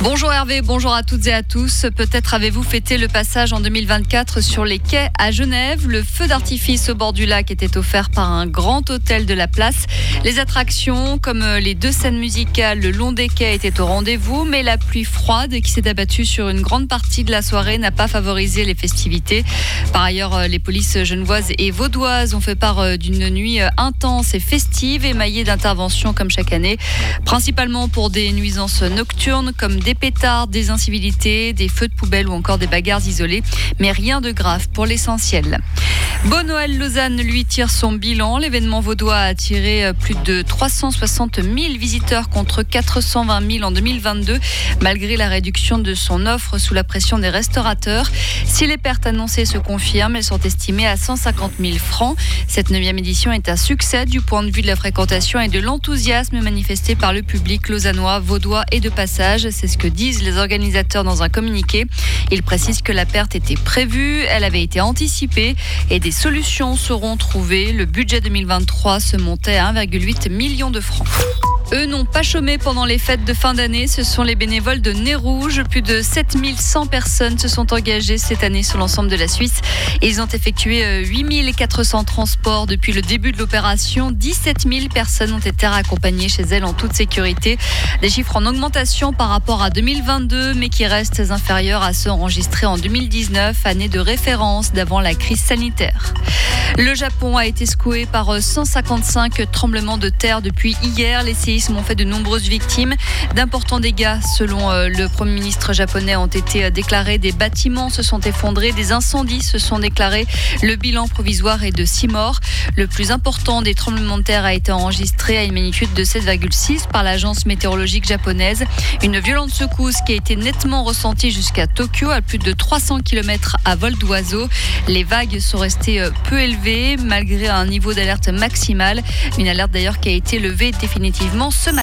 Bonjour Hervé, bonjour à toutes et à tous. Peut-être avez-vous fêté le passage en 2024 sur les quais à Genève. Le feu d'artifice au bord du lac était offert par un grand hôtel de la place. Les attractions, comme les 2 scènes musicales le long des quais, étaient au rendez-vous, mais la pluie froide qui s'est abattue sur une grande partie de la soirée n'a pas favorisé les festivités. Par ailleurs, les polices genevoises et vaudoises ont fait part d'une nuit intense et festive, émaillée d'interventions comme chaque année, principalement pour des nuisances nocturnes comme des pétards, des incivilités, des feux de poubelle ou encore des bagarres isolées, mais rien de grave pour l'essentiel. Beau Noël Lausanne, lui, tire son bilan. L'événement vaudois a attiré plus de 360 000 visiteurs contre 420 000 en 2022, malgré la réduction de son offre sous la pression des restaurateurs. Si les pertes annoncées se confirment, elles sont estimées à 150 000 francs. Cette 9e édition est un succès du point de vue de la fréquentation et de l'enthousiasme manifesté par le public lausannois, vaudois et de passage. C'est ce que disent les organisateurs dans un communiqué. Ils précisent que la perte était prévue, elle avait été anticipée et des solutions seront trouvées. Le budget 2023 se montait à 1,8 million de francs. Eux n'ont pas chômé pendant les fêtes de fin d'année. Ce sont les bénévoles de Nez Rouge. Plus de 7100 personnes se sont engagées cette année sur l'ensemble de la Suisse. Ils ont effectué 8400 transports depuis le début de l'opération. 17 000 personnes ont été raccompagnées chez elles en toute sécurité. Des chiffres en augmentation par rapport à 2022, mais qui restent inférieurs à ceux enregistrés en 2019, année de référence d'avant la crise sanitaire. Le Japon a été secoué par 155 tremblements de terre depuis hier. Les séismes ont fait de nombreuses victimes. D'importants dégâts, selon le Premier ministre japonais, ont été déclarés. Des bâtiments se sont effondrés, des incendies se sont déclarés. Le bilan provisoire est de 6 morts. Le plus important des tremblements de terre a été enregistré à une magnitude de 7,6 par l'agence météorologique japonaise. Une violente secousse qui a été nettement ressentie jusqu'à Tokyo, à plus de 300 km à vol d'oiseau. Les vagues sont restées peu élevées malgré un niveau d'alerte maximal. Une alerte d'ailleurs qui a été levée définitivement ce matin.